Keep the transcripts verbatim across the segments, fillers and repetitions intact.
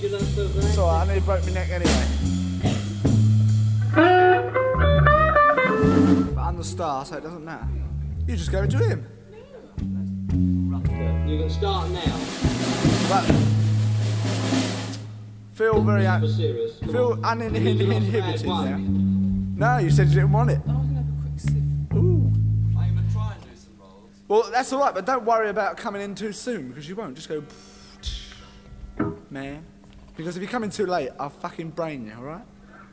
need your last over. It's alright, I nearly broke my neck anyway. But I'm the star, so it doesn't matter. You just go into him. You can start now. But feel very For serious. Come feel on. uninhibited now. No, you said you didn't want it. Oh, I'm gonna have a quick sip. Ooh. I'm gonna try and do some rolls. Well, that's alright, but don't worry about coming in too soon, because you won't. Just go, man. Because if you come in too late, I'll fucking brain you, alright?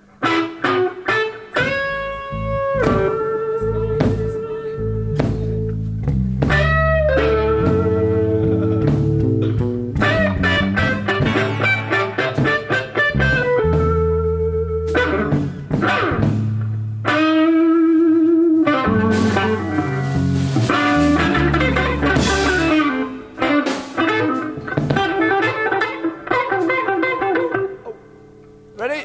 Ready?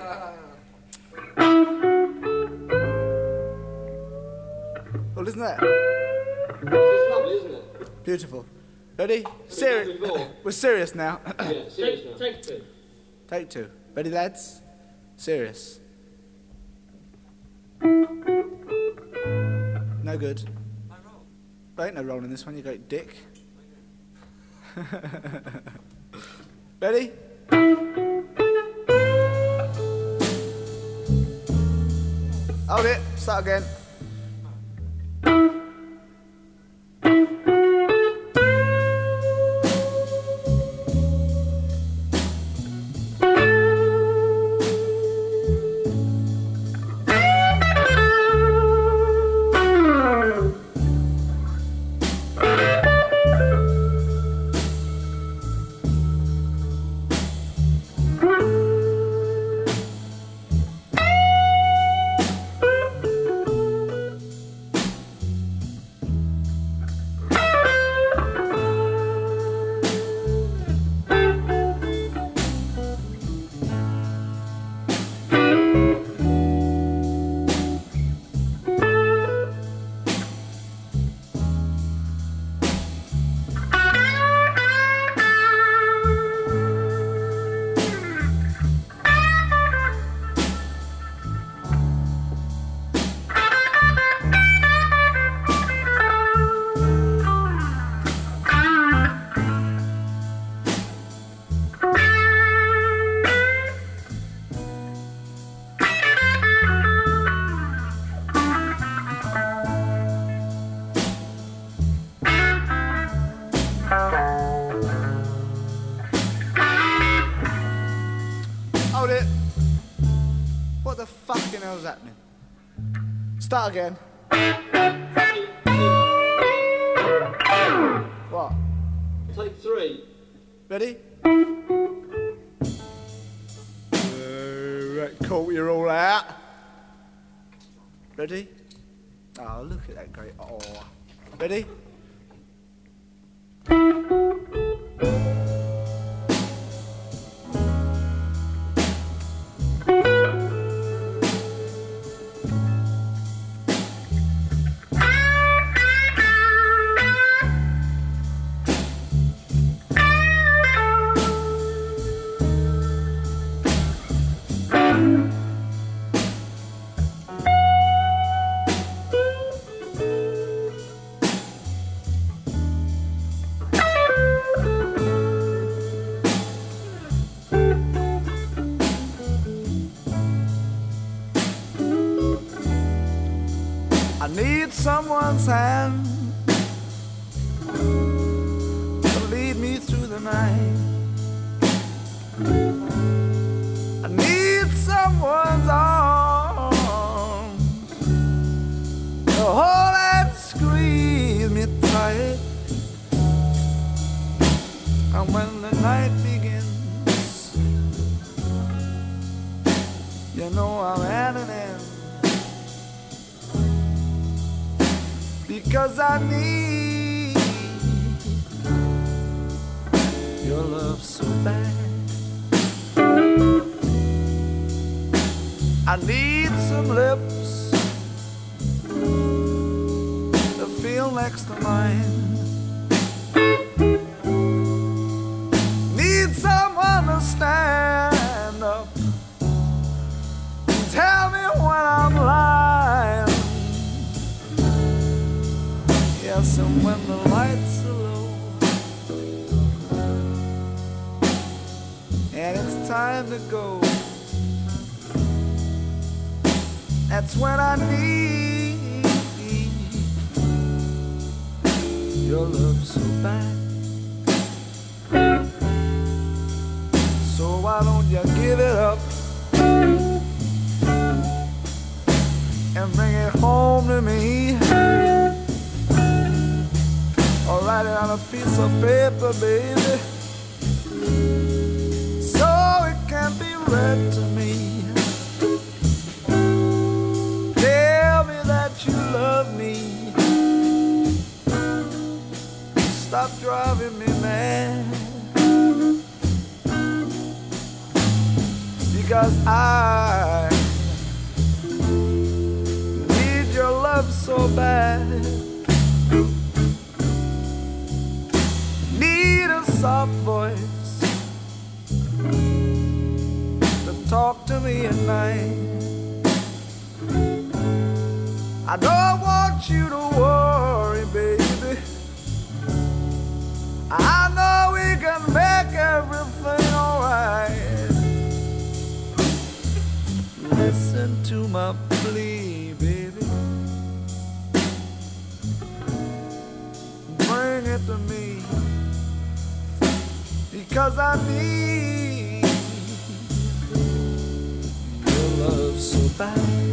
Well, isn't that It's lovely, isn't it? beautiful? Ready? Serious. before? We're serious now. Yeah, serious now. Take two. Take two. Ready, lads? Serious. No good. I roll. There ain't no roll in this one, you great dick. Ready? Hold it. Start again. Hold it. What the fucking hell's happening? Start again. What? Take three. Ready? Uh, right, cool, you're all out. Ready? Oh, look at that great. Oh. Ready? I need someone's hand to lead me through the night. I need someone's arms to hold and squeeze me tight. And when the night begins, you know I'm at an end. Because I need your love so bad. I need some lips to feel next to mine. Need someone to stand time to go. That's when I need your love so bad. So why don't you give it up and bring it home to me? Or write it on a piece of paper, baby, so it can be read to me. Tell me that you love me. Stop driving me mad, because I need your love so bad. Need a soft voice to talk to me at night. I don't want you to worry, baby. I know we can make everything alright. Listen to my plea, baby. Bring it to me, because I need your love so bad.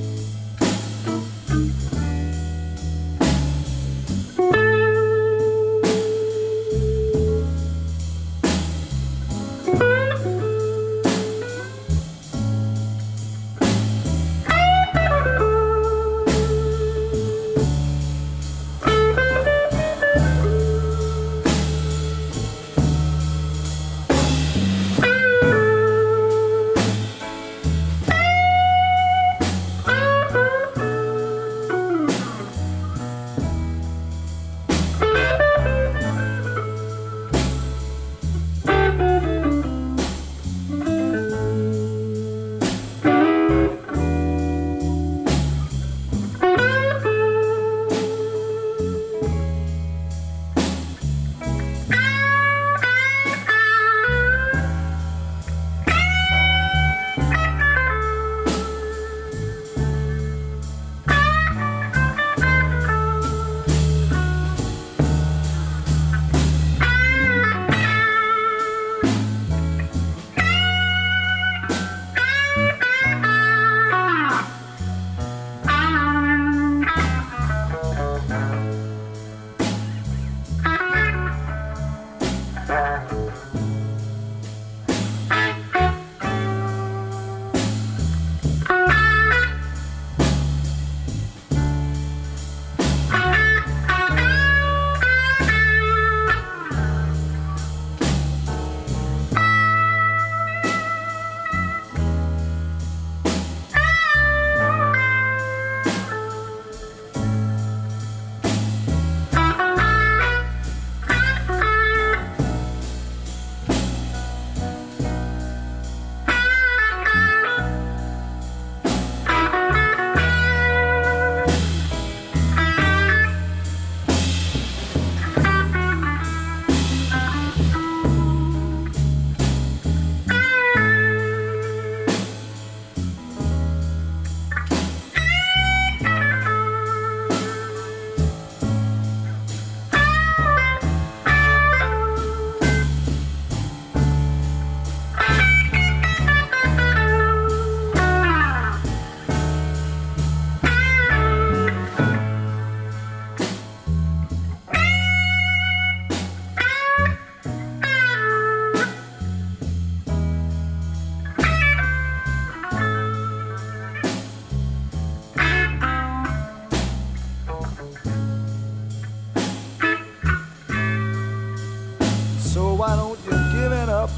Why don't you give it up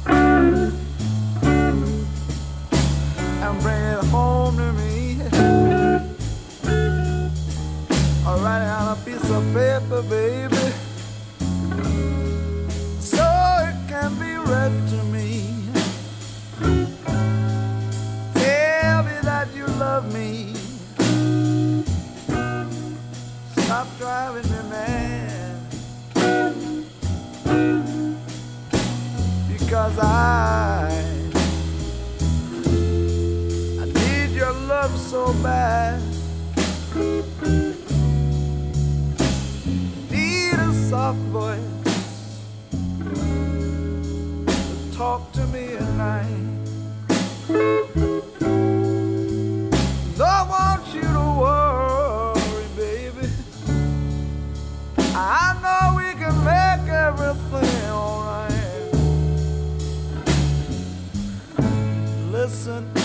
and bring it home to me? Or write it on a piece of paper, baby, so it can be read to me. Tell me that you love me. Stop driving me mad, because I go back. Need a soft voice to talk to me at night. Don't want you to worry, baby. I know we can make everything alright. Listen.